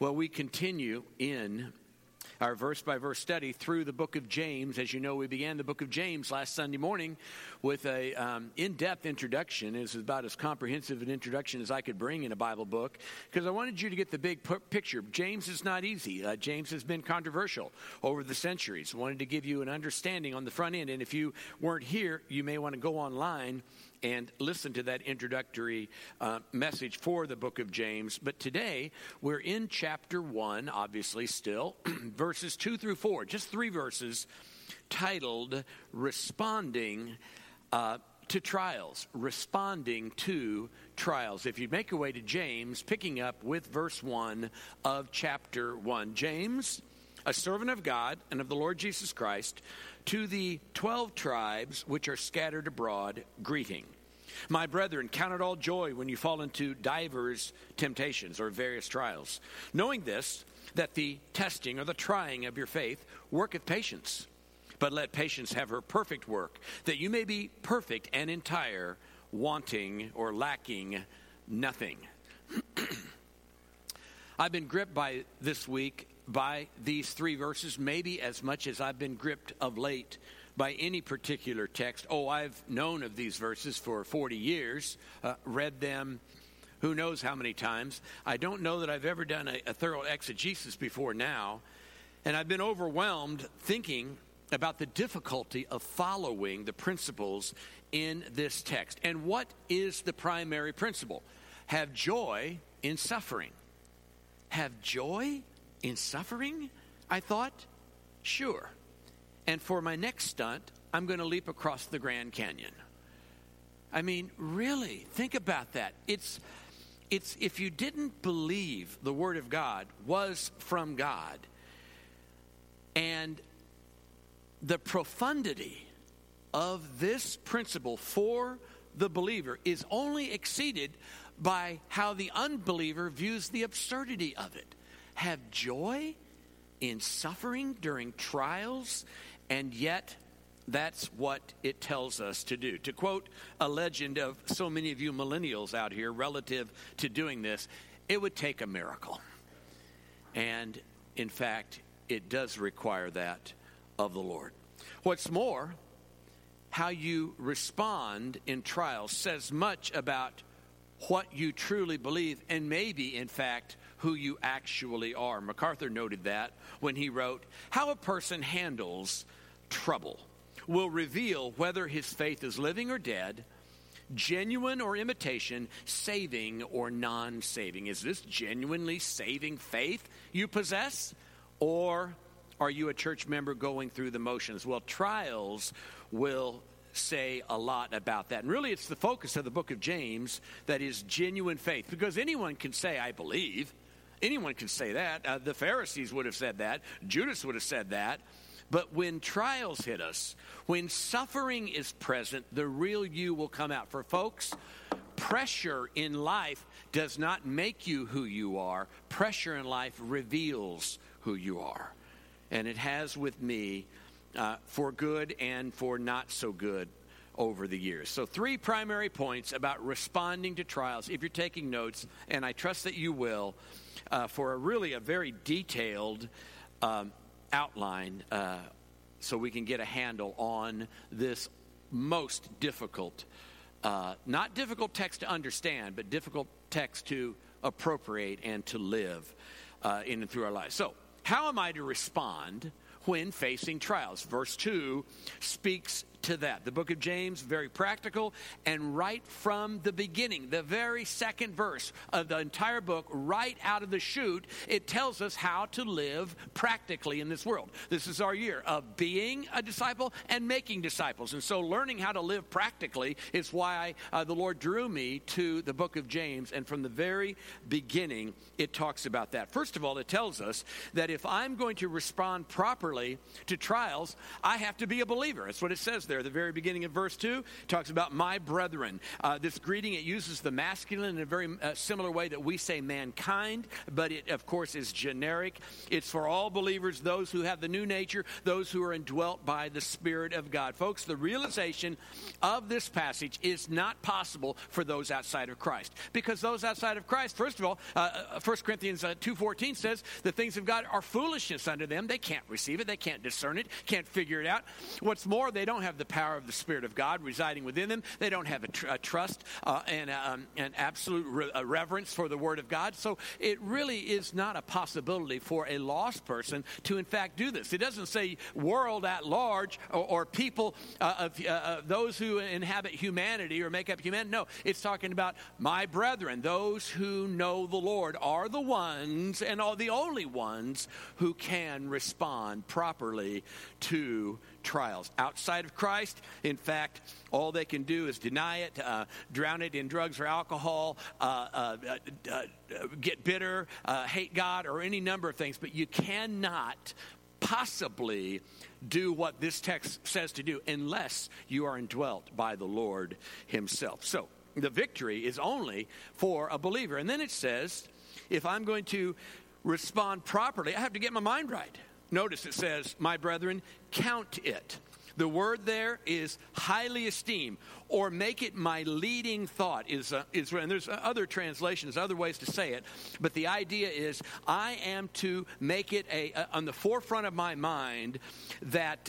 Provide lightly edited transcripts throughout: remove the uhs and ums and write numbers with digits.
Well, we continue in our verse-by-verse study through the book of James. As you know, we began the book of James last Sunday morning with a in-depth introduction. It's about as comprehensive an introduction as I could bring in a Bible book, because I wanted you to get the big picture. James is not easy. James has been controversial over the centuries. I wanted to give you an understanding on the front end, and if you weren't here, you may want to go online and listen to that introductory message for the book of James. But today, we're in chapter 1, obviously still, verses 2 through 4, just 3 verses, titled Responding to Trials. Responding to Trials. If you make your way to James, picking up with verse 1 of chapter 1. James, a servant of God and of the Lord Jesus Christ, to the 12 tribes which are scattered abroad, greeting. My brethren, count it all joy when you fall into divers temptations or various trials, knowing this, that the testing or the trying of your faith worketh patience. But let patience have her perfect work, that you may be perfect and entire, wanting or lacking nothing. I've been gripped by this week by these 3 verses, maybe as much as I've been gripped of late by any particular text. I've known of these verses for 40 years, read them who knows how many times. I don't know that I've ever done a thorough exegesis before now, and I've been overwhelmed thinking about the difficulty of following the principles in this text. And what is the primary principle? Have joy in suffering. Have joy in suffering? I thought, sure. And for my next stunt, I'm going to leap across the Grand Canyon. I mean, really, think about that. It's if you didn't believe the Word of God was from God, and the profundity of this principle for the believer is only exceeded by how the unbeliever views the absurdity of it. Have joy in suffering during trials, and yet that's what it tells us to do. To quote a legend of so many of you millennials out here relative to doing this, it would take a miracle. And in fact, it does require that of the Lord. What's more, how you respond in trials says much about what you truly believe, and maybe, in fact, who you actually are. MacArthur noted that when he wrote, "How a person handles trouble will reveal whether his faith is living or dead, genuine or imitation, saving or non-saving." Is this genuinely saving faith you possess? Or are you a church member going through the motions? Well, trials will say a lot about that. And really, it's the focus of the book of James that is genuine faith. Because anyone can say, I believe. Anyone can say that. The Pharisees would have said that. Judas would have said that. But when trials hit us, when suffering is present, the real you will come out. For folks, pressure in life does not make you who you are. Pressure in life reveals who you are. And it has with me for good and for not so good over the years. So 3 primary points about responding to trials. If you're taking notes, and I trust that you will, for a very detailed outline so we can get a handle on this most difficult, not difficult text to understand, but difficult text to appropriate and to live in and through our lives. So, how am I to respond when facing trials? Verse 2 speaks to that. The book of James, very practical, and right from the beginning, the very second verse of the entire book, right out of the chute, it tells us how to live practically in this world. This is our year of being a disciple and making disciples. And so learning how to live practically is why the Lord drew me to the book of James. And from the very beginning, it talks about that. First of all, it tells us that if I'm going to respond properly to trials, I have to be a believer. That's what it says there. The very beginning of verse 2 talks about my brethren. This greeting, it uses the masculine in a very similar way that we say mankind, but it, of course, is generic. It's for all believers, those who have the new nature, those who are indwelt by the Spirit of God. Folks, the realization of this passage is not possible for those outside of Christ. Because those outside of Christ, first of all, 1 Corinthians 2:14 says the things of God are foolishness unto them. They can't receive it. They can't discern it. Can't figure it out. What's more, they don't have the power of the Spirit of God residing within them. They don't have a trust and an absolute reverence for the Word of God. So it really is not a possibility for a lost person to, in fact, do this. It doesn't say world at large or people of those who inhabit humanity or make up humanity. No, it's talking about my brethren. Those who know the Lord are the ones and are the only ones who can respond properly to trials. Outside of Christ, in fact, all they can do is deny it, drown it in drugs or alcohol, get bitter, hate God, or any number of things. But you cannot possibly do what this text says to do unless you are indwelt by the Lord himself. So the victory is only for a believer. And then it says, if I'm going to respond properly, I have to get my mind right. Notice it says, my brethren, count it. The word there is highly esteem, or make it my leading thought. And there's other translations, other ways to say it, but the idea is I am to make it on the forefront of my mind that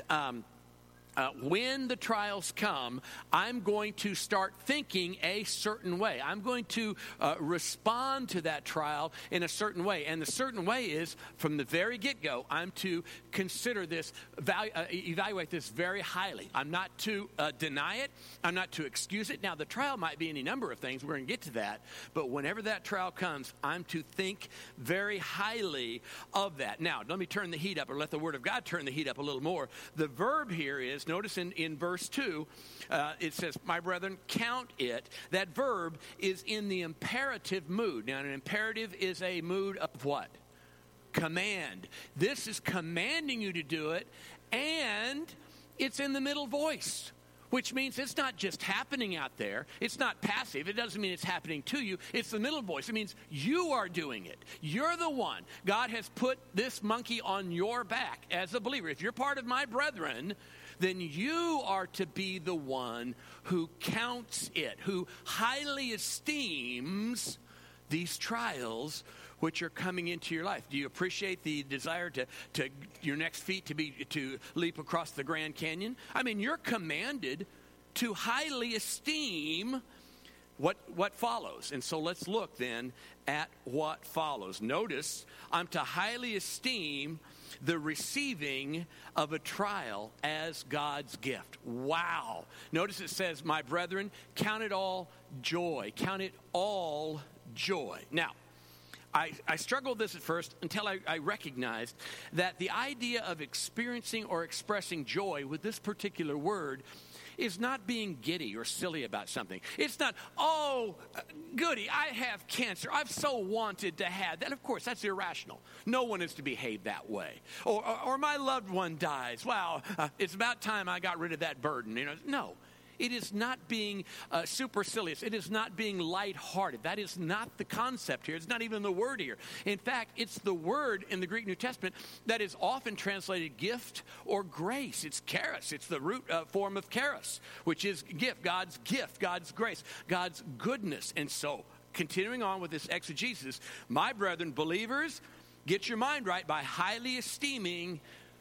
when the trials come, I'm going to start thinking a certain way. I'm going to respond to that trial in a certain way. And the certain way is, from the very get-go, I'm to consider this, evaluate this very highly. I'm not to deny it. I'm not to excuse it. Now, the trial might be any number of things. We're going to get to that. But whenever that trial comes, I'm to think very highly of that. Now, let me turn the heat up, or let the Word of God turn the heat up a little more. The verb here is, notice in verse 2, it says, my brethren, count it. That verb is in the imperative mood. Now, an imperative is a mood of what? Command. This is commanding you to do it, and it's in the middle voice, which means it's not just happening out there. It's not passive. It doesn't mean it's happening to you. It's the middle voice. It means you are doing it. You're the one. God has put this monkey on your back as a believer. If you're part of my brethren, then you are to be the one who counts it, who highly esteems these trials which are coming into your life. Do you appreciate the desire to your next feat to leap across the Grand Canyon? I mean, you're commanded to highly esteem what follows. And so let's look then at what follows. Notice, I'm to highly esteem the receiving of a trial as God's gift. Wow. Notice it says, my brethren, count it all joy. Count it all joy. Now, I struggled with this at first until I recognized that the idea of experiencing or expressing joy with this particular word is not being giddy or silly about something. It's not, oh, goody, I have cancer. I've so wanted to have that. Of course, that's irrational. No one is to behave that way. Or my loved one dies. Wow, it's about time I got rid of that burden. No. It is not being supercilious. It is not being lighthearted. That is not the concept here. It's not even the word here. In fact, it's the word in the Greek New Testament that is often translated gift or grace. It's charis. It's the root form of charis, which is gift, God's grace, God's goodness. And so, continuing on with this exegesis, my brethren, believers, get your mind right by highly esteeming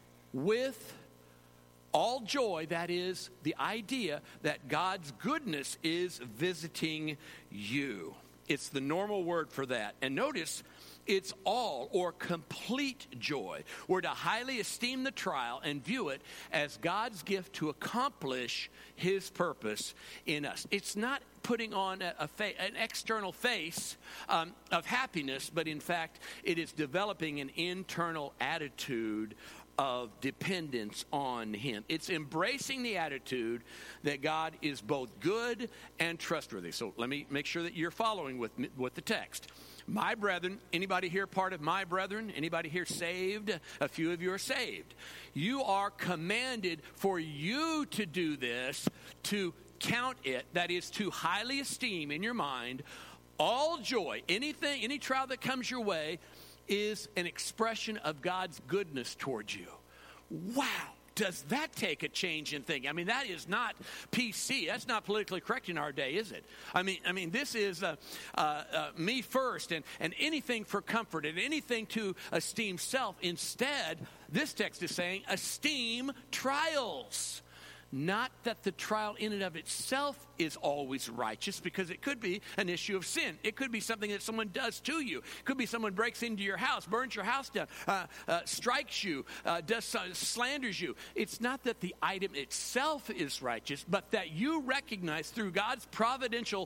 with all joy, that is the idea that God's goodness is visiting you. It's the normal word for that. And notice, it's all or complete joy. We're to highly esteem the trial and view it as God's gift to accomplish his purpose in us. It's not putting on an external face of happiness, but in fact, it is developing an internal attitude of dependence on him. It's embracing the attitude that God is both good and trustworthy. So let me make sure that you're following with the text. My brethren, anybody here part of my brethren? Anybody here saved? A few of you are saved. You are commanded for you to do this, to count it, that is to highly esteem in your mind, all joy. Anything, any trial that comes your way is an expression of God's goodness towards you. Wow. Does that take a change in thinking? I mean, that is not PC. That's not politically correct in our day, is it? I mean, this is me first and anything for comfort and anything to esteem self. Instead, this text is saying, esteem trials. Not that the trial in and of itself is always righteous, because it could be an issue of sin. It could be something that someone does to you. It could be someone breaks into your house, burns your house down, strikes you, slanders you. It's not that the item itself is righteous, but that you recognize through God's providential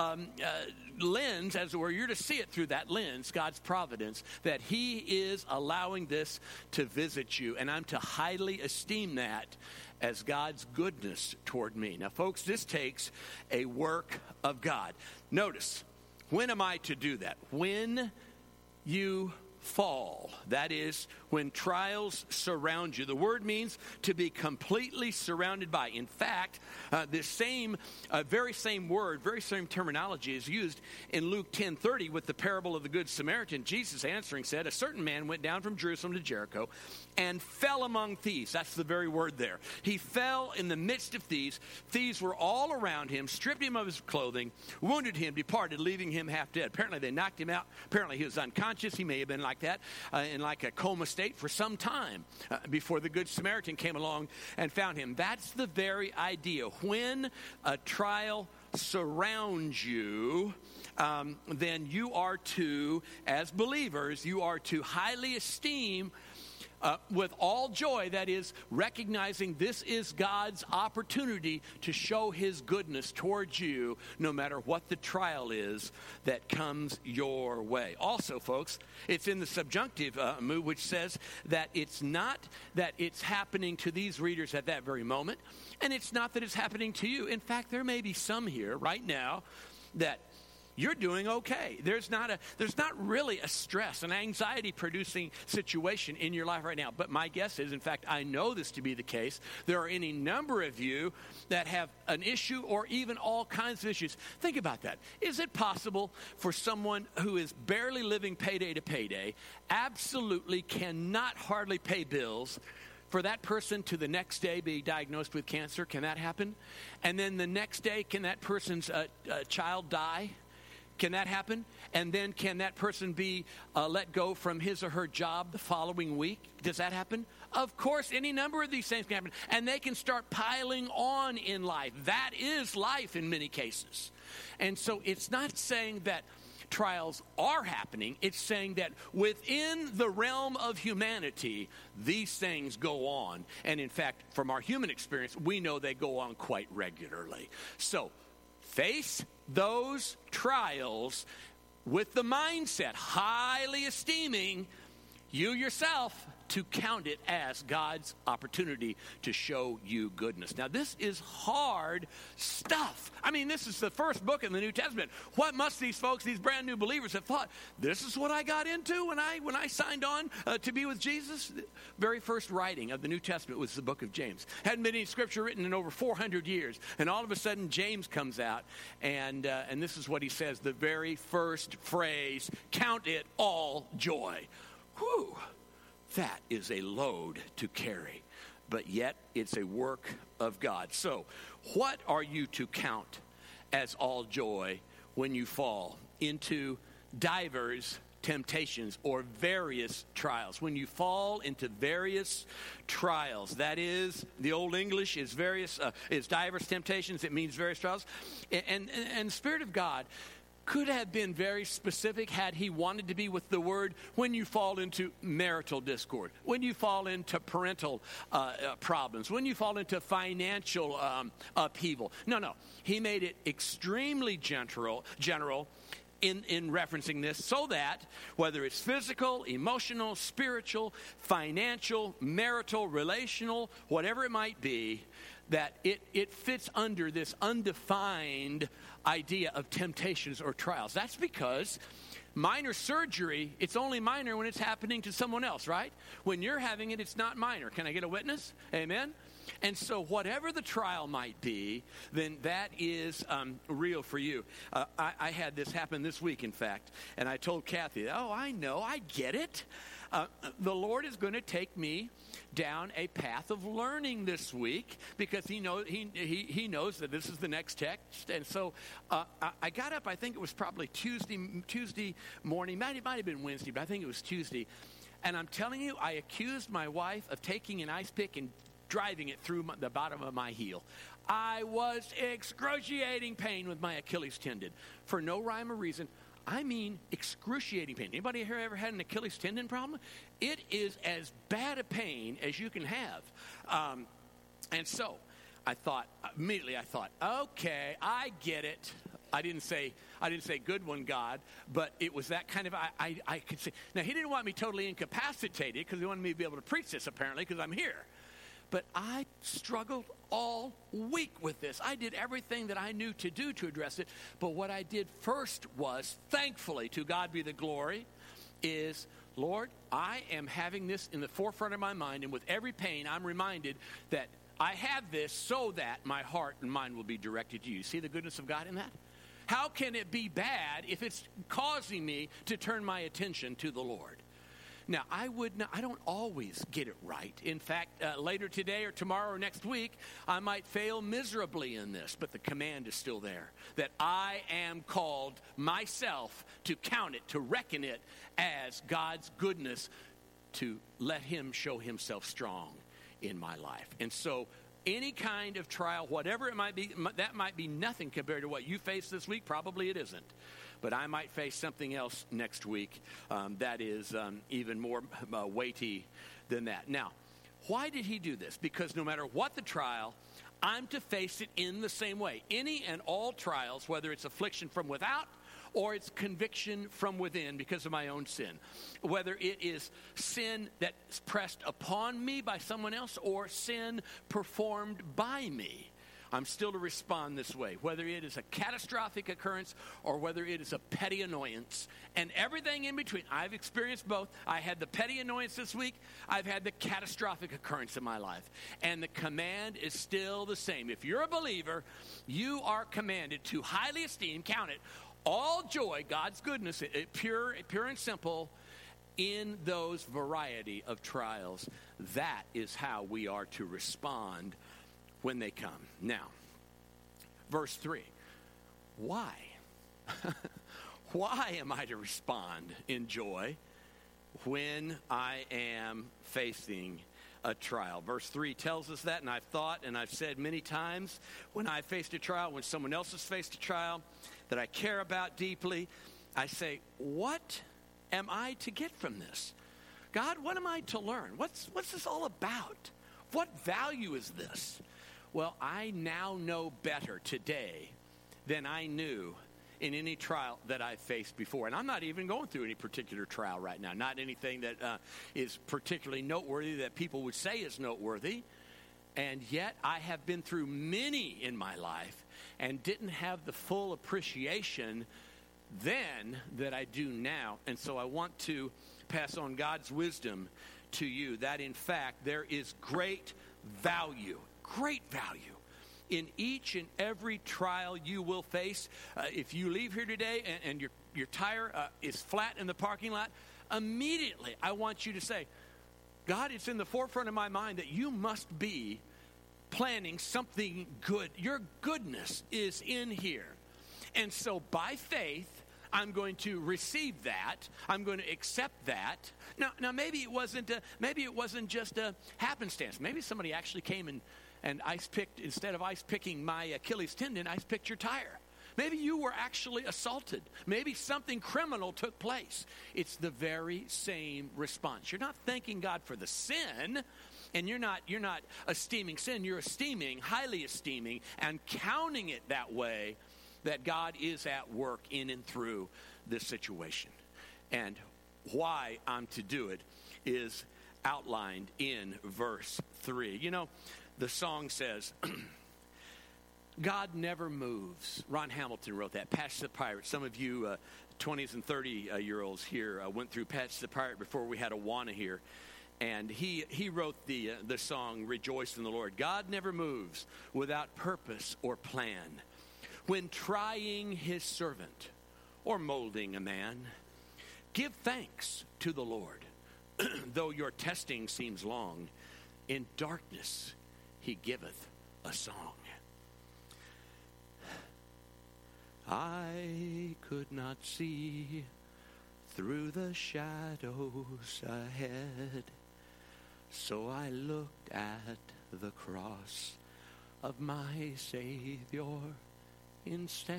lens, as it were, you're to see it through that lens, God's providence, that He is allowing this to visit you. And I'm to highly esteem that as God's goodness toward me. Now, folks, this takes a work of God. Notice, when am I to do that? When you fall. That is, when trials surround you. The word means to be completely surrounded by. In fact, this very same word, very same terminology is used in Luke 10:30 with the parable of the Good Samaritan. Jesus answering said, a certain man went down from Jerusalem to Jericho and fell among thieves. That's the very word there. He fell in the midst of thieves. Thieves were all around him, stripped him of his clothing, wounded him, departed, leaving him half dead. Apparently they knocked him out. Apparently he was unconscious. He may have been like that, in like a coma state for some time before the Good Samaritan came along and found him. That's the very idea. When a trial surrounds you, then you are to, as believers, you are to highly esteem with all joy, that is, recognizing this is God's opportunity to show His goodness towards you, no matter what the trial is that comes your way. Also, folks, it's in the subjunctive mood, which says that it's not that it's happening to these readers at that very moment, and it's not that it's happening to you. In fact, there may be some here right now that you're doing okay. There's not really a stress, an anxiety-producing situation in your life right now. But my guess is, in fact, I know this to be the case, there are any number of you that have an issue or even all kinds of issues. Think about that. Is it possible for someone who is barely living payday to payday, absolutely cannot hardly pay bills, for that person to the next day be diagnosed with cancer? Can that happen? And then the next day, can that person's child die? Can that happen? And then can that person be let go from his or her job the following week? Does that happen? Of course, any number of these things can happen. And they can start piling on in life. That is life in many cases. And so it's not saying that trials are happening. It's saying that within the realm of humanity, these things go on. And in fact, from our human experience, we know they go on quite regularly. So, face those trials with the mindset, highly esteeming you yourself, to count it as God's opportunity to show you goodness. Now, this is hard stuff. I mean, this is the first book in the New Testament. What must these folks, these brand new believers, have thought? This is what I got into when I signed on to be with Jesus? The very first writing of the New Testament was the book of James. Hadn't been any scripture written in over 400 years. And all of a sudden, James comes out, and this is what he says, the very first phrase, count it all joy. Whew. That is a load to carry, but yet it's a work of God. So, what are you to count as all joy when you fall into divers temptations or various trials? When you fall into various trials, that is, the Old English is divers temptations. It means various trials, and the Spirit of God could have been very specific had He wanted to be with the word when you fall into marital discord, when you fall into parental problems, when you fall into financial upheaval. No. He made it extremely general in referencing this, so that whether it's physical, emotional, spiritual, financial, marital, relational, whatever it might be, that it fits under this undefined idea of temptations or trials. That's because minor surgery, it's only minor when it's happening to someone else, right? When you're having it, it's not minor. Can I get a witness? Amen? And so whatever the trial might be, then that is real for you. I had this happen this week, in fact, and I told Kathy, I know, I get it. The Lord is going to take me down a path of learning this week because he knows that this is the next text. And so I got up, I think it was probably Tuesday morning. It might have been Wednesday, but I think it was Tuesday. And I'm telling you, I accused my wife of taking an ice pick and driving it through the bottom of my heel. I was excruciating pain with my Achilles tendon for no rhyme or reason. I mean excruciating pain. Anybody here ever had an Achilles tendon problem? It is as bad a pain as you can have. And so I thought, okay, I get it. I didn't say good one, God, but it was that kind of, I could say. Now, he didn't want me totally incapacitated because he wanted me to be able to preach this, apparently, because I'm here. But I struggled all week with this. I did everything that I knew to do to address it. But what I did first was, thankfully, to God be the glory, is, Lord, I am having this in the forefront of my mind. And with every pain, I'm reminded that I have this so that my heart and mind will be directed to you. See the goodness of God in that? How can it be bad if it's causing me to turn my attention to the Lord? Now, I don't always get it right. In fact, later today or tomorrow or next week, I might fail miserably in this, but the command is still there, that I am called myself to count it, to reckon it as God's goodness, to let him show himself strong in my life. And so any kind of trial, whatever it might be, that might be nothing compared to what you face this week. Probably it isn't. But I might face something else next week that is even more weighty than that. Now, why did he do this? Because no matter what the trial, I'm to face it in the same way. Any and all trials, whether it's affliction from without or it's conviction from within because of my own sin. Whether it is sin that's pressed upon me by someone else or sin performed by me, I'm still to respond this way, whether it is a catastrophic occurrence or whether it is a petty annoyance and everything in between. I've experienced both. I had the petty annoyance this week. I've had the catastrophic occurrence in my life. And the command is still the same. If you're a believer, you are commanded to highly esteem, count it, all joy, God's goodness, pure and simple, in those variety of trials. That is how we are to respond when they come. Now, verse 3. Why? Why am I to respond in joy when I am facing a trial? Verse 3 tells us that, and I've thought and I've said many times when I faced a trial, when someone else has faced a trial that I care about deeply, I say, what am I to get from this? God, what am I to learn? What's this all about? What value is this? Well, I now know better today than I knew in any trial that I've faced before. And I'm not even going through any particular trial right now. Not anything that is particularly noteworthy that people would say is noteworthy. And yet I have been through many in my life and didn't have the full appreciation then that I do now. And so I want to pass on God's wisdom to you that, in fact, there is great value in each and every trial you will face. If you leave here today and your tire is flat in the parking lot, immediately I want you to say, God, it's in the forefront of my mind that you must be planning something good. Your goodness is in here. And so by faith, I'm going to receive that. I'm going to accept that. Now maybe it wasn't just a happenstance. Maybe somebody actually came and ice picked, instead of ice picking my Achilles tendon, ice picked your tire. Maybe you were actually assaulted. Maybe something criminal took place. It's the very same response. You're not thanking God for the sin, and you're not esteeming sin. You're highly esteeming, and counting it that way, that God is at work in and through this situation. And why I'm to do it is outlined in verse 3. You know, the song says, God never moves. Ron Hamilton wrote that. Passion of the Pirate. Some of you 20s and 30-year-olds here went through Patch the Pirate before we had Awana here. And he wrote the song, Rejoice in the Lord. God never moves without purpose or plan. When trying his servant or molding a man, give thanks to the Lord. Though your testing seems long, in darkness he giveth a song. I could not see through the shadows ahead, so I looked at the cross of my Savior instead.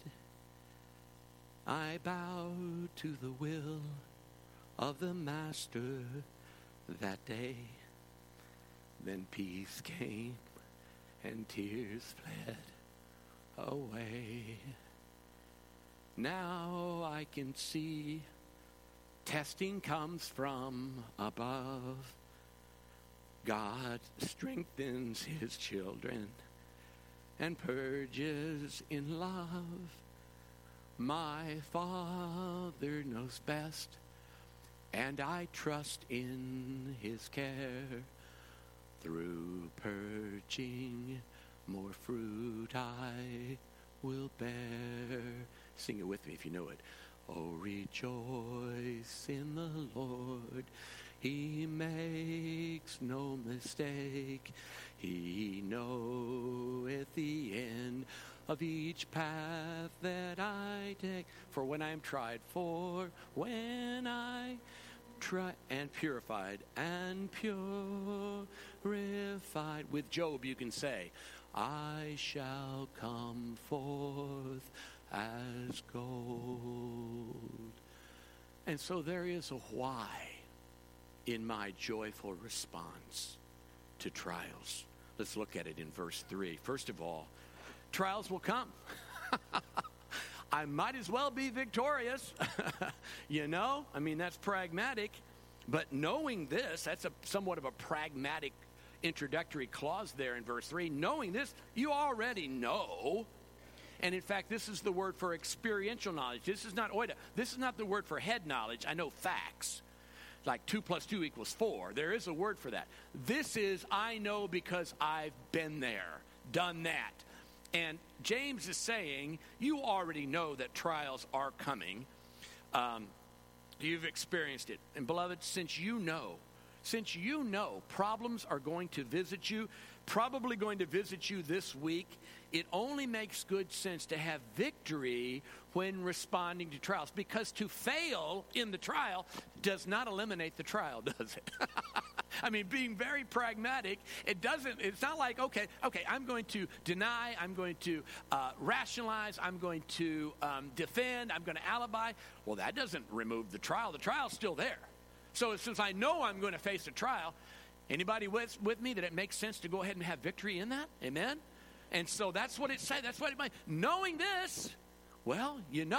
I bowed to the will of the Master that day. Then peace came and tears fled away. Now I can see testing comes from above. God strengthens his children and purges in love. My Father knows best, and I trust in his care. Through purging, more fruit I will bear. Sing it with me if you know it. Oh, rejoice in the Lord. He makes no mistake. He knoweth the end of each path that I take. For when I am tried, and purified, with Job you can say, I shall come forth as gold. And so there is a why in my joyful response to trials. Let's look at it in verse 3. First of all, trials will come. I might as well be victorious. That's pragmatic. But knowing this, that's somewhat of a pragmatic introductory clause there in verse 3. Knowing this, you already know. And in fact, this is the word for experiential knowledge. This is not oida. This is not the word for head knowledge. I know facts. Like 2 + 2 = 4. There is a word for that. This is, I know because I've been there, done that. And James is saying, you already know that trials are coming. You've experienced it. And beloved, since you know problems are going to visit you, probably going to visit you this week, it only makes good sense to have victory when responding to trials. Because to fail in the trial does not eliminate the trial, does it? Being very pragmatic, it's not like, okay, I'm going to deny, I'm going to rationalize, I'm going to defend, I'm going to alibi. Well, that doesn't remove the trial. The trial's still there. So since I know I'm going to face a trial, anybody with me that it makes sense to go ahead and have victory in that? Amen? And so that's what it says. That's what it means. Knowing this, well,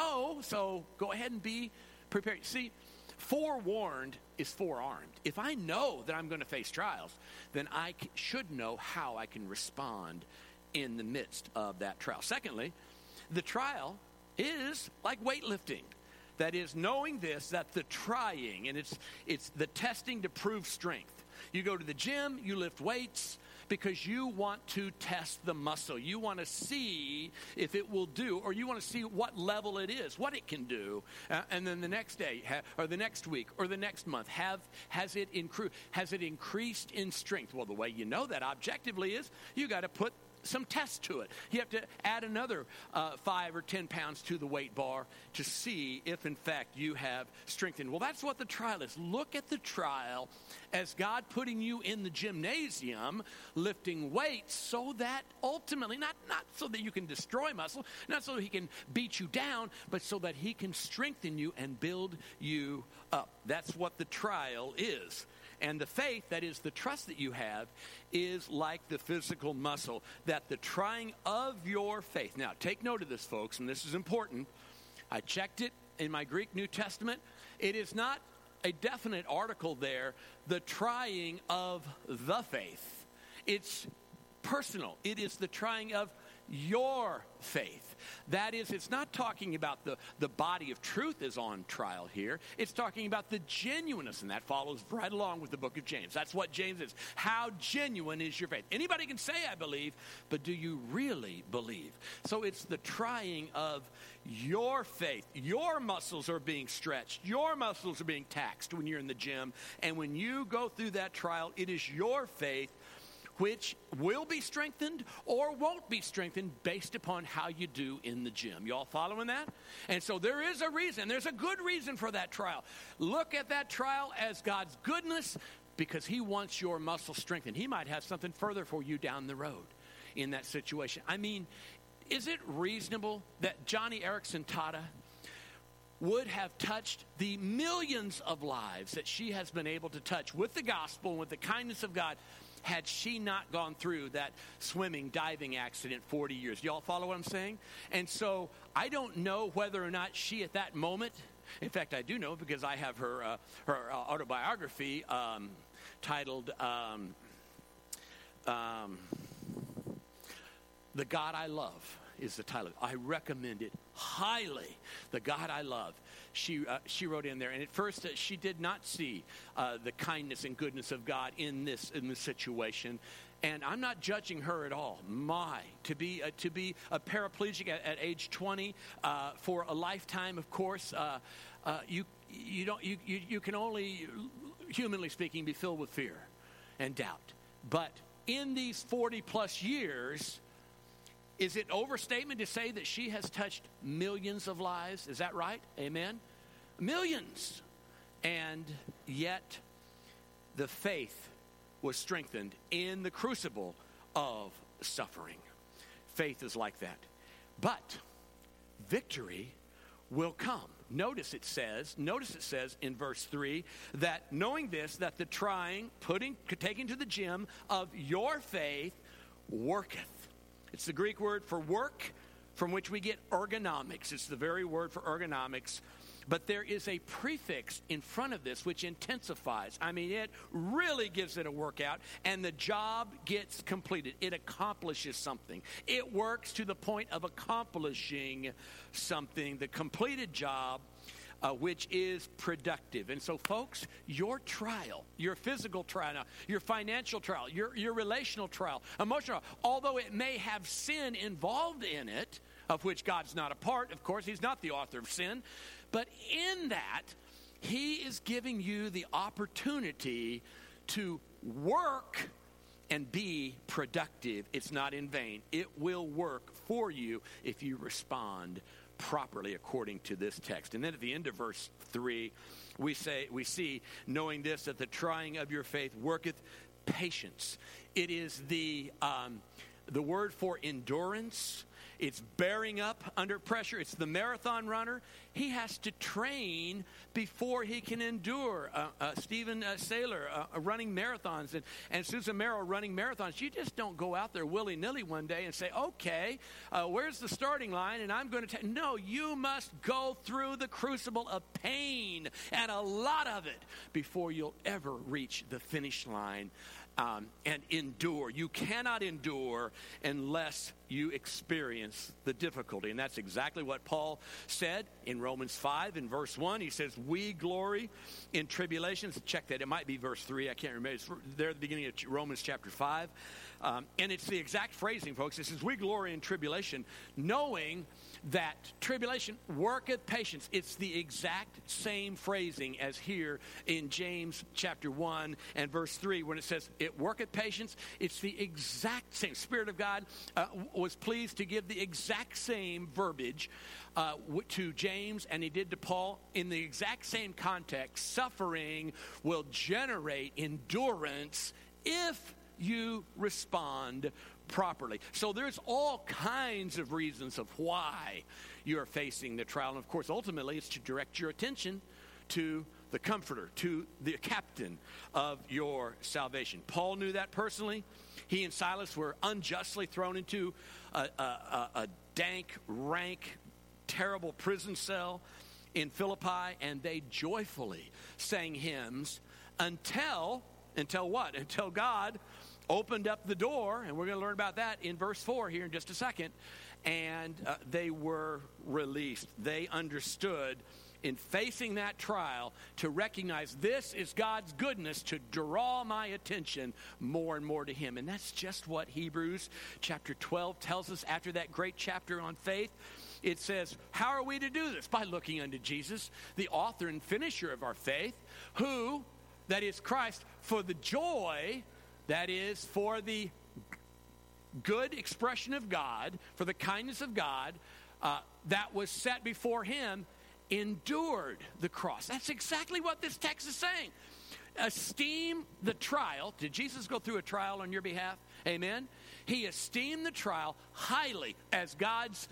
so go ahead and be prepared. See, forewarned is forearmed. If I know that I'm going to face trials, then I should know how I can respond in the midst of that trial. Secondly, the trial is like weightlifting. That is, knowing this, that the trying, and it's the testing to prove strength. You go to the gym, you lift weights because you want to test the muscle. You want to see if it will do, or you want to see what level it is, what it can do. And then the next day, or the next week, or the next month, has it increased in strength? Well, the way you know that objectively is you got to put some tests to it. You have to add another 5 or 10 pounds to the weight bar to see if, in fact, you have strengthened. Well, that's what the trial is. Look at the trial as God putting you in the gymnasium, lifting weights so that ultimately, not so that you can destroy muscle, not so that he can beat you down, but so that he can strengthen you and build you up. That's what the trial is. And the faith, that is the trust that you have, is like the physical muscle, that the trying of your faith. Now, take note of this, folks, and this is important. I checked it in my Greek New Testament. It is not a definite article there, the trying of the faith. It's personal. It is the trying of your faith. That is, it's not talking about the body of truth is on trial here. It's talking about the genuineness, and that follows right along with the book of James. That's what James is. How genuine is your faith? Anybody can say, I believe, but do you really believe? So it's the trying of your faith. Your muscles are being stretched. Your muscles are being taxed when you're in the gym. And when you go through that trial, it is your faith which will be strengthened or won't be strengthened based upon how you do in the gym. You all following that? And so there is a reason. There's a good reason for that trial. Look at that trial as God's goodness, because he wants your muscles strengthened. He might have something further for you down the road in that situation. I mean, is it reasonable that Johnny Erickson Tata would have touched the millions of lives that she has been able to touch with the gospel and with the kindness of God had she not gone through that swimming, diving accident 40 years? Y'all follow what I'm saying? And so I don't know whether or not she at that moment, in fact, I do know because I have her autobiography titled The God I Love is the title. I recommend it highly. The God I Love. She wrote in there, and at first she did not see the kindness and goodness of God in this situation. And I'm not judging her at all. To be a paraplegic at age 20 for a lifetime, of course, you can only, humanly speaking, be filled with fear and doubt. But in these 40 plus years, is it overstatement to say that she has touched millions of lives? Is that right? Amen? Millions. And yet, the faith was strengthened in the crucible of suffering. Faith is like that. But victory will come. Notice it says in verse 3 that knowing this, that the trying, taking to the gym of your faith worketh. It's the Greek word for work, from which we get ergonomics. It's the very word for ergonomics. But there is a prefix in front of this which intensifies. I mean, it really gives it a workout, and the job gets completed. It accomplishes something. It works to the point of accomplishing something, the completed job, which is productive. And so, folks, your trial, your physical trial, your financial trial, your relational trial, emotional, although it may have sin involved in it, of which God's not a part, of course, he's not the author of sin, but in that, he is giving you the opportunity to work and be productive. It's not in vain. It will work for you if you respond properly according to this text. And then at the end of verse 3, we see, knowing this, that the trying of your faith worketh patience. It is the word for endurance. It's bearing up under pressure. It's the marathon runner. He has to train before he can endure. Stephen Saylor running marathons and Susan Merrill running marathons. You just don't go out there willy-nilly one day and say, okay, where's the starting line? And I'm going to No, you must go through the crucible of pain and a lot of it before you'll ever reach the finish line. And endure. You cannot endure unless you experience the difficulty. And that's exactly what Paul said in Romans 5 in verse 1. He says, we glory in tribulations. Check that. It might be verse 3. I can't remember. It's there at the beginning of Romans chapter 5. And it's the exact phrasing, folks. It says, we glory in tribulation, knowing that tribulation worketh patience. It's the exact same phrasing as here in James chapter 1 and verse 3 when it says it worketh patience. It's the exact same. Spirit of God was pleased to give the exact same verbiage to James, and he did to Paul in the exact same context. Suffering will generate endurance if you respond properly. So there's all kinds of reasons of why you're facing the trial. And of course, ultimately, it's to direct your attention to the comforter, to the captain of your salvation. Paul knew that personally. He and Silas were unjustly thrown into a dank, rank, terrible prison cell in Philippi, and they joyfully sang hymns until what? Until God opened up the door, and we're going to learn about that in verse 4 here in just a second, and they were released. They understood in facing that trial to recognize this is God's goodness to draw my attention more and more to him. And that's just what Hebrews chapter 12 tells us after that great chapter on faith. It says, how are we to do this? By looking unto Jesus, the author and finisher of our faith, who, that is Christ, for the joy, that is for the good expression of God, for the kindness of God, that was set before him, endured the cross. That's exactly what this text is saying. Esteem the trial. Did Jesus go through a trial on your behalf? Amen. He esteemed the trial highly as God's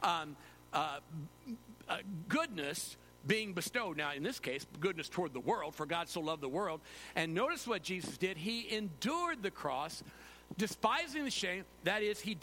goodness being bestowed. Now, in this case, goodness toward the world, for God so loved the world. And notice what Jesus did. He endured the cross, despising the shame. That is, he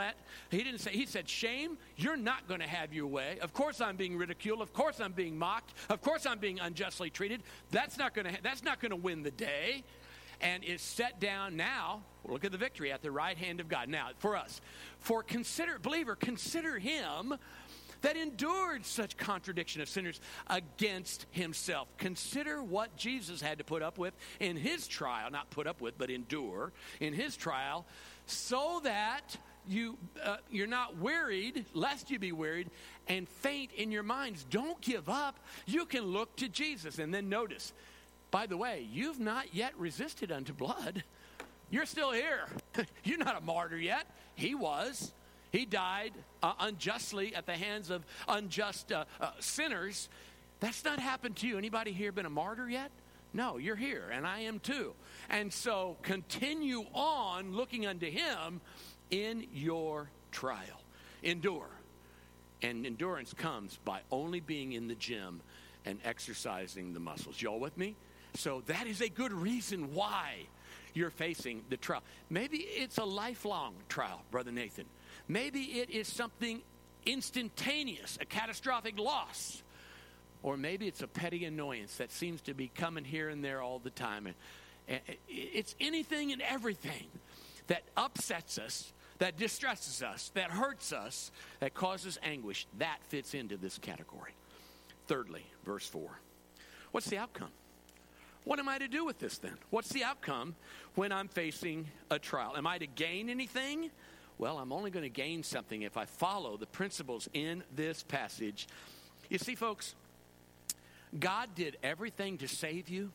said, shame, you're not going to have your way. Of course I'm being ridiculed. Of course I'm being mocked. Of course I'm being unjustly treated. That's not going to win the day. And is set down now. Look at the victory at the right hand of God. Now, for us, believer, consider him that endured such contradiction of sinners against himself. Consider what Jesus had to put up with in his trial, not put up with, but endure in his trial, so that you're not wearied, lest you be wearied, and faint in your minds. Don't give up. You can look to Jesus. And then notice, by the way, you've not yet resisted unto blood. You're still here. You're not a martyr yet. He was. He died unjustly at the hands of unjust sinners. That's not happened to you. Anybody here been a martyr yet? No, you're here, and I am too. And so continue on looking unto him in your trial. Endure. And endurance comes by only being in the gym and exercising the muscles. Y'all with me? So that is a good reason why you're facing the trial. Maybe it's a lifelong trial, Brother Nathan. Maybe it is something instantaneous, a catastrophic loss. Or maybe it's a petty annoyance that seems to be coming here and there all the time. And it's anything and everything that upsets us, that distresses us, that hurts us, that causes anguish. That fits into this category. Thirdly, verse 4. What's the outcome? What am I to do with this then? What's the outcome when I'm facing a trial? Am I to gain anything? Well, I'm only going to gain something if I follow the principles in this passage. You see, folks, God did everything to save you.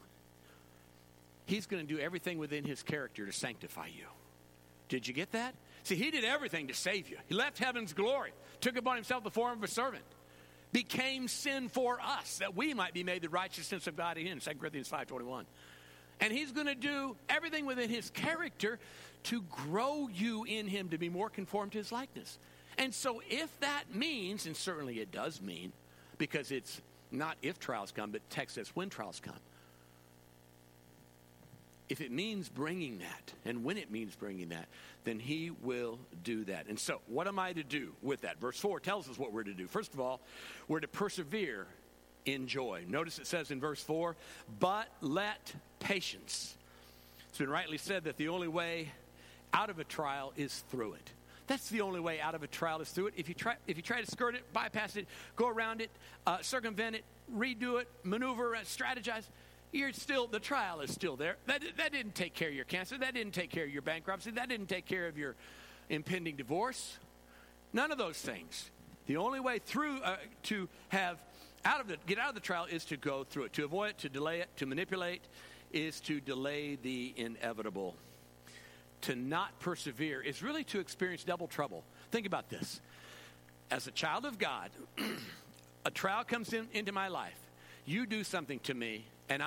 He's going to do everything within his character to sanctify you. Did you get that? See, he did everything to save you. He left heaven's glory, took upon himself the form of a servant, became sin for us, that we might be made the righteousness of God in him, 2 Corinthians 5:21. And he's going to do everything within his character to grow you in him to be more conformed to his likeness. And so if that means, and certainly it does mean, because it's not if trials come, but text says when trials come. If it means bringing that, and when it means bringing that, then he will do that. And so what am I to do with that? Verse 4 tells us what we're to do. First of all, we're to persevere in joy. Notice it says in verse 4, but let patience. It's been rightly said that the only way out of a trial is through it. That's the only way out of a trial is through it. If you try to skirt it, bypass it, go around it, circumvent it, redo it, maneuver, strategize, the trial is still there. That didn't take care of your cancer. That didn't take care of your bankruptcy. That didn't take care of your impending divorce. None of those things. The only way through to get out of the trial is to go through it. To avoid it, to delay it, to manipulate is to delay the inevitable. To not persevere is really to experience double trouble. Think about this. As a child of God, a trial comes into my life. You do something to me, and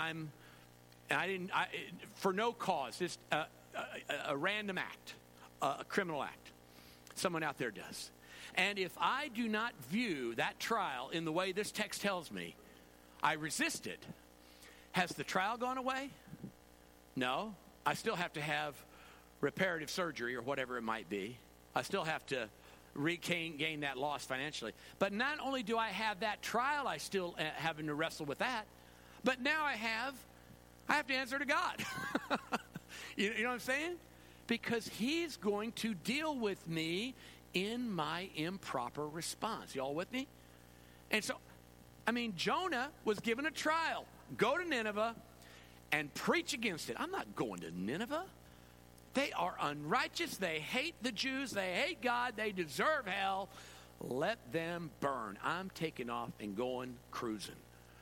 for no cause, just a random act, a criminal act. Someone out there does. And if I do not view that trial in the way this text tells me, I resist it. Has the trial gone away? No. I still have to have reparative surgery or whatever it might be. I still have to gain that loss financially. But not only do I have that trial, I still having to wrestle with that, but now I have to answer to God. You know what I'm saying? because he's going to deal with me in my improper response. Y'all with me? And so, Jonah was given a trial. Go to Nineveh and preach against it. I'm not going to Nineveh. They are unrighteous. They hate the Jews. They hate God. They deserve hell. Let them burn. I'm taking off and going cruising.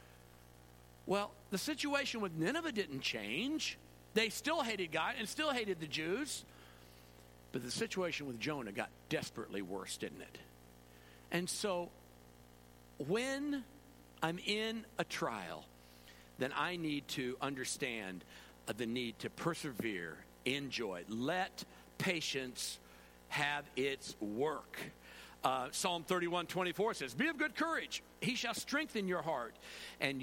Well, the situation with Nineveh didn't change. They still hated God and still hated the Jews. But the situation with Jonah got desperately worse, didn't it? And so, when I'm in a trial, then I need to understand the need to persevere in joy. Let patience have its work. Psalm 31:24 says, "Be of good courage; he shall strengthen your heart, and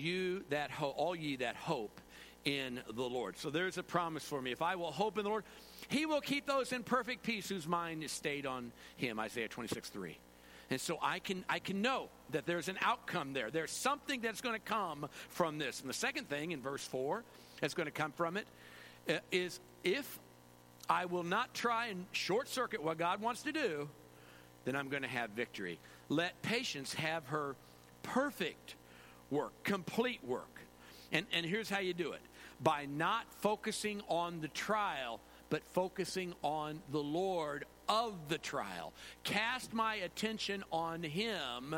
all ye that hope in the Lord." So there's a promise for me. If I will hope in the Lord, he will keep those in perfect peace whose mind is stayed on him. Isaiah 26:3. And so I can know that there's an outcome there. There's something that's going to come from this. And the second thing in verse 4 that's going to come from it is, if I will not try and short circuit what God wants to do, then I'm going to have victory. Let patience have her perfect work, complete work. And here's how you do it. By not focusing on the trial, but focusing on the Lord of the trial. Cast my attention on him.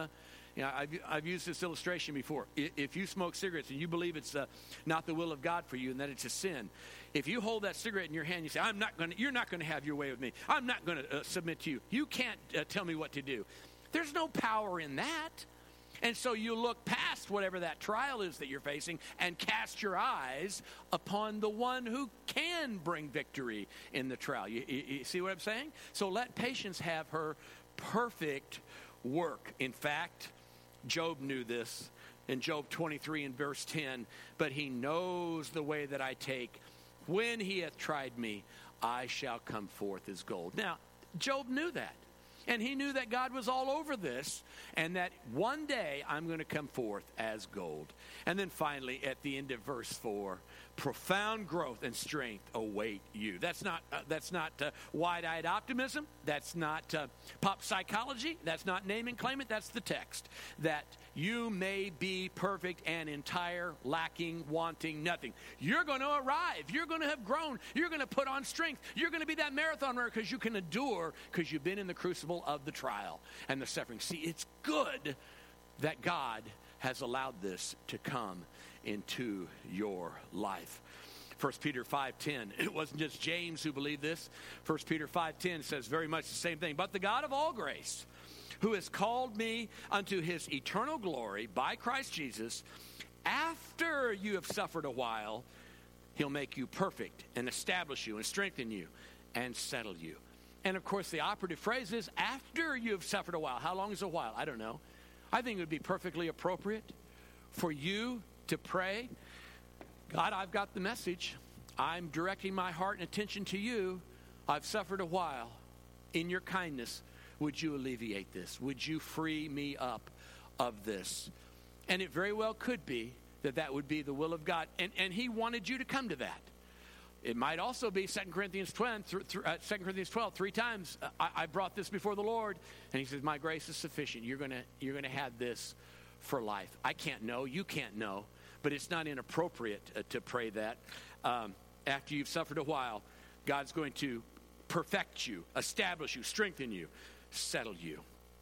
I've used this illustration before. If you smoke cigarettes and you believe it's not the will of God for you and that it's a sin, if you hold that cigarette in your hand, you say, you're not going to have your way with me. I'm not going to submit to you. You can't tell me what to do. There's no power in that. And so you look past whatever that trial is that you're facing and cast your eyes upon the one who can bring victory in the trial. You see what I'm saying? So let patience have her perfect work. In fact, Job knew this in Job 23 and verse 10. But he knows the way that I take. When he hath tried me, I shall come forth as gold. Now, Job knew that. And he knew that God was all over this, and that one day I'm going to come forth as gold. And then finally, at the end of verse 4, profound growth and strength await you. That's not wide-eyed optimism. That's not pop psychology. That's not name and claim it. That's the text. That you may be perfect and entire, lacking, wanting nothing. You're going to arrive. You're going to have grown. You're going to put on strength. You're going to be that marathon runner because you can endure, because you've been in the crucible of the trial and the suffering. See, it's good that God has allowed this to come into your life. 1 Peter 5:10. It wasn't just James who believed this. 1 Peter 5:10 says very much the same thing. But the God of all grace, who has called me unto his eternal glory by Christ Jesus, after you have suffered a while, he'll make you perfect and establish you and strengthen you and settle you. And of course, the operative phrase is after you have suffered a while. How long is a while? I don't know. I think it would be perfectly appropriate for you to pray, God, I've got the message. I'm directing my heart and attention to you. I've suffered a while. In your kindness, would you alleviate this? Would you free me up of this? And it very well could be that would be the will of God. And he wanted you to come to that. It might also be 2 Corinthians 12, 3 times I brought this before the Lord. And he says, my grace is sufficient. You're gonna have this for life. I can't know. You can't know. But it's not inappropriate to pray that. After you've suffered a while, God's going to perfect you, establish you, strengthen you, settle you.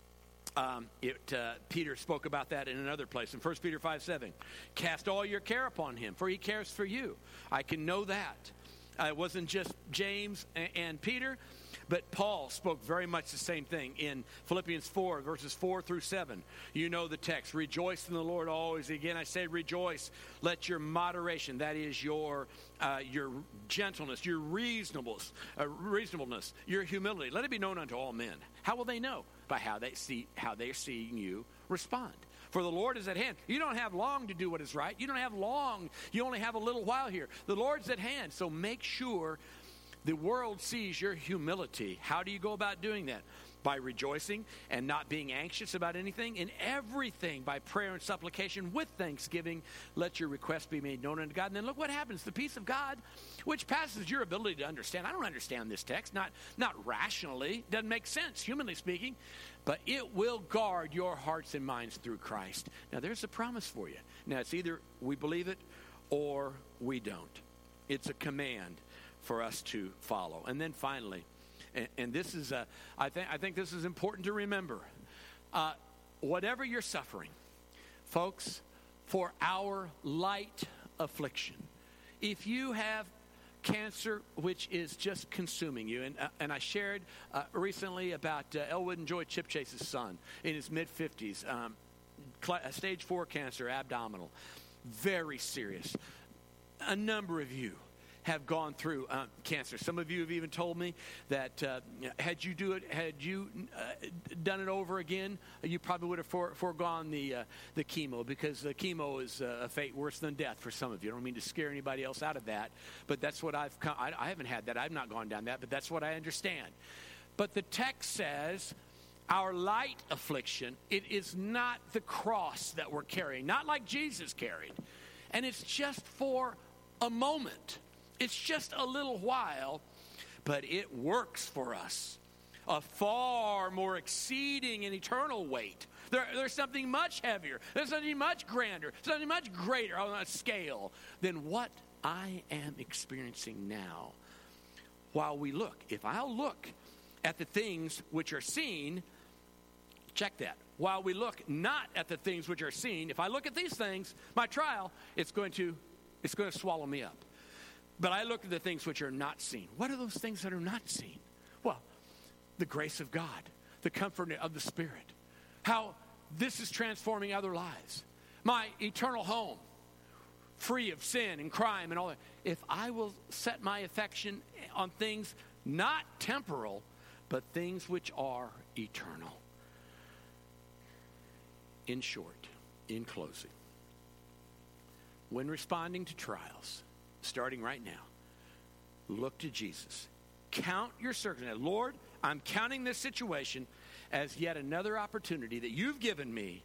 Peter spoke about that in another place. In 1 Peter 5:7, cast all your care upon him, for he cares for you. I can know that. It wasn't just James and Peter, but Paul spoke very much the same thing in Philippians 4, verses 4 through 7. You know the text. Rejoice in the Lord always. Again, I say rejoice. Let your moderation, that is your gentleness, your reasonableness, your humility, let it be known unto all men. How will they know? By how they're seeing you respond. For the Lord is at hand. You don't have long to do what is right. You don't have long. You only have a little while here. The Lord's at hand. So make sure the world sees your humility. How do you go about doing that? by rejoicing and not being anxious about anything. In everything, by prayer and supplication with thanksgiving, let your requests be made known unto God. And then look what happens. The peace of God, which passes your ability to understand. I don't understand this text, not rationally. Doesn't make sense, humanly speaking. But it will guard your hearts and minds through Christ. Now, there's a promise for you. Now, it's either we believe it or we don't. It's a command for us to follow. And then finally, and this is, I think this is important to remember. Whatever you're suffering, folks, for our light affliction. If you have cancer which is just consuming you, and I shared recently about Elwood and Joy Chipchase's son in his mid-50s, stage 4 cancer, abdominal, very serious. A number of you have gone through cancer. Some of you have even told me that had you done it over again, you probably would have foregone the chemo, because the chemo is a fate worse than death for some of you. I don't mean to scare anybody else out of that, but that's what I haven't had that. I've not gone down that, but that's what I understand. But the text says our light affliction, it is not the cross that we're carrying, not like Jesus carried. And it's just for a moment. It's just a little while, but it works for us. A far more exceeding and eternal weight. There's something much heavier. There's something much grander. Something much greater on a scale than what I am experiencing now. While we look, if I'll look at the things which are seen, check that. While we look not at the things which are seen, if I look at these things, my trial, it's going to swallow me up. But I look at the things which are not seen. What are those things that are not seen? Well, the grace of God, the comfort of the Spirit, how this is transforming other lives, my eternal home, free of sin and crime and all that. If I will set my affection on things not temporal, but things which are eternal. In short, in closing, when responding to trials, starting right now, look to Jesus. Count your circumstances. Lord, I'm counting this situation as yet another opportunity that you've given me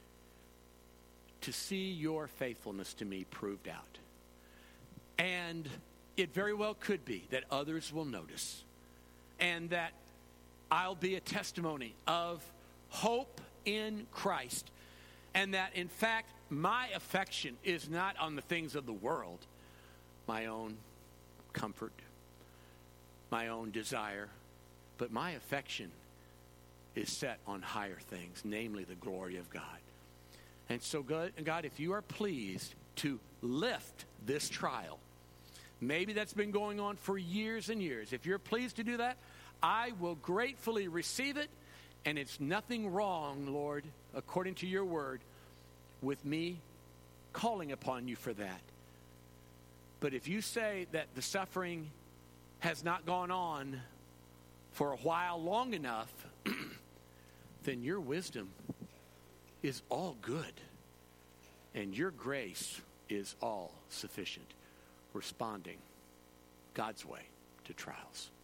to see your faithfulness to me proved out. And it very well could be that others will notice, and that I'll be a testimony of hope in Christ, and that in fact my affection is not on the things of the world, my own comfort, my own desire, but my affection is set on higher things, namely the glory of God. And so God, if you are pleased to lift this trial, maybe that's been going on for years and years. If you're pleased to do that, I will gratefully receive it, and it's nothing wrong, Lord, according to your word, with me calling upon you for that. But if you say that the suffering has not gone on for a while long enough, then your wisdom is all good, and your grace is all sufficient, responding God's way to trials.